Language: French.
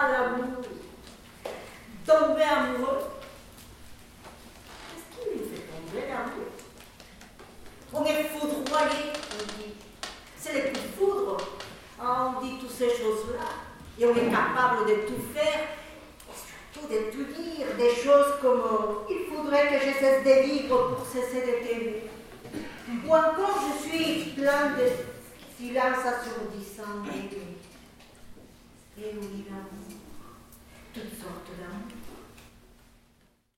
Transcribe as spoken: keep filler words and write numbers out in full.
ça, l'amour. Tomber amoureux. Qu'est-ce qui nous fait tomber, l'amour? On est foudroyé, on dit. C'est les coups de foudre. Ah, on dit toutes ces choses-là. Et on est capable de tout faire. Et surtout de tout dire. Des choses comme euh, il faudrait que je cesse de vivre pour cesser de t'aimer. Ou encore, je suis plein de silence assourdissant. Et oui, l'amour. Toutes sortes d'amour.